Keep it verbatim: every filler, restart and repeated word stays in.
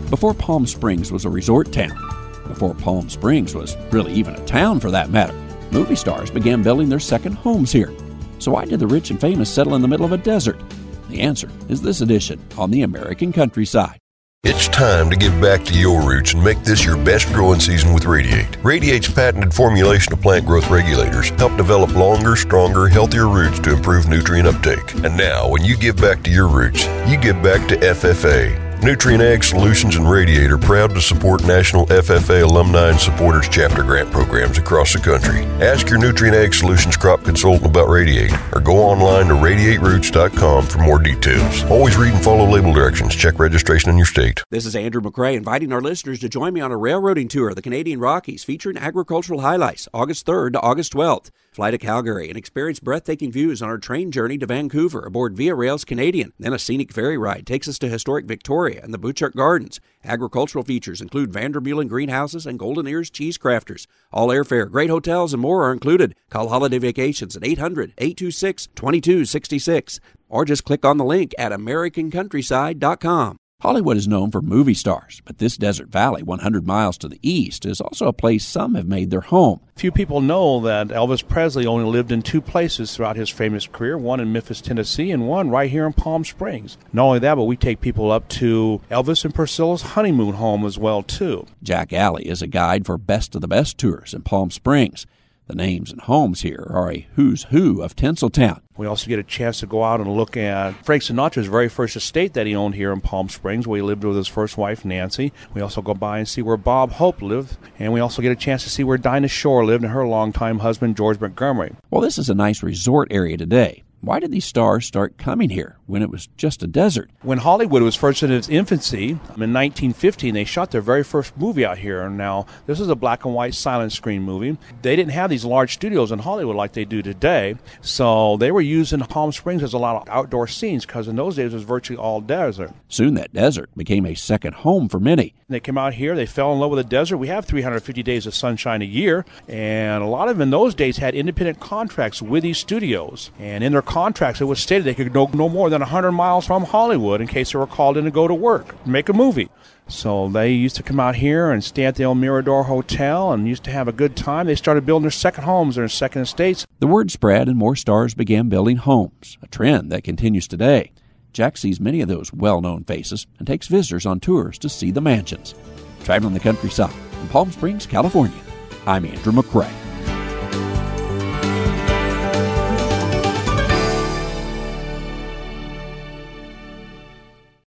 Before Palm Springs was a resort town, before Palm Springs was really even a town for that matter, movie stars began building their second homes here. So why did the rich and famous settle in the middle of a desert? The answer is this edition on the American Countryside. It's time to give back to your roots and make this your best growing season with Radiate. Radiate's patented formulation of plant growth regulators help develop longer, stronger, healthier roots to improve nutrient uptake. And now, when you give back to your roots, you give back to F F A. Nutrient Ag Solutions and Radiate are proud to support National F F A Alumni and Supporters Chapter Grant programs across the country. Ask your Nutrient Ag Solutions crop consultant about Radiate or go online to radiate roots dot com for more details. Always read and follow label directions. Check registration in your state. This is Andrew McCrae inviting our listeners to join me on a railroading tour of the Canadian Rockies featuring agricultural highlights August third to August twelfth. Fly to Calgary and experience breathtaking views on our train journey to Vancouver aboard Via Rail's Canadian. Then a scenic ferry ride takes us to historic Victoria and the Butchart Gardens. Agricultural features include Vandermeulen greenhouses and Golden Ears cheese crafters. All airfare, great hotels, and more are included. Call Holiday Vacations at eight hundred, eight two six, two two six six or just click on the link at american countryside dot com. Hollywood is known for movie stars, but this desert valley one hundred miles to the east is also a place some have made their home. Few people know that Elvis Presley only lived in two places throughout his famous career, one in Memphis, Tennessee, and one right here in Palm Springs. Not only that, but we take people up to Elvis and Priscilla's honeymoon home as well, too. Jack Alley is a guide for best of the best tours in Palm Springs. The names and homes here are a who's who of Tinseltown. We also get a chance to go out and look at Frank Sinatra's very first estate that he owned here in Palm Springs, where he lived with his first wife, Nancy. We also go by and see where Bob Hope lived, and we also get a chance to see where Dinah Shore lived and her longtime husband, George Montgomery. Well, this is a nice resort area today. Why did these stars start coming here when it was just a desert? When Hollywood was first in its infancy, in nineteen fifteen, they shot their very first movie out here. Now, this is a black and white silent screen movie. They didn't have these large studios in Hollywood like they do today, so they were using Palm Springs as a lot of outdoor scenes because in those days it was virtually all desert. Soon that desert became a second home for many. They came out here, they fell in love with the desert. We have three hundred fifty days of sunshine a year, and a lot of them in those days had independent contracts with these studios. And in their contracts, it was stated they could go no more than one hundred miles from Hollywood in case they were called in to go to work, make a movie. So they used to come out here and stay at the El Mirador Hotel and used to have a good time. They started building their second homes, their second estates. The word spread and more stars began building homes, a trend that continues today. Jack sees many of those well-known faces and takes visitors on tours to see the mansions. Traveling the countryside in Palm Springs, California, I'm Andrew McCrae.